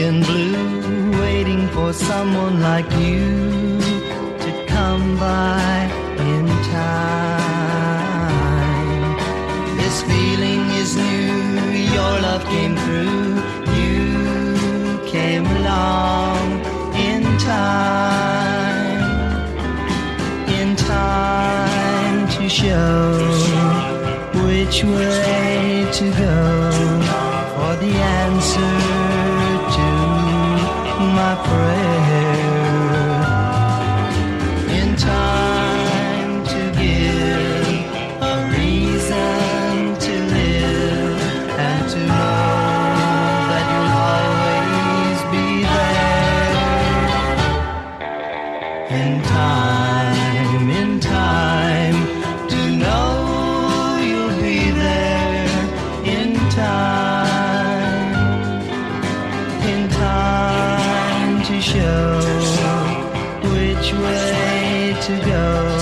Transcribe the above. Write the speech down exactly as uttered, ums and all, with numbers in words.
and blue, waiting for someone like you to come by in time. This feeling is new, your love came through, you came along in time, in time to show which way to go for the answer to my prayer, in time to give a reason to live and to know that you'll always be there, in time, in time to know you'll be there, in time, in time to show which way to go.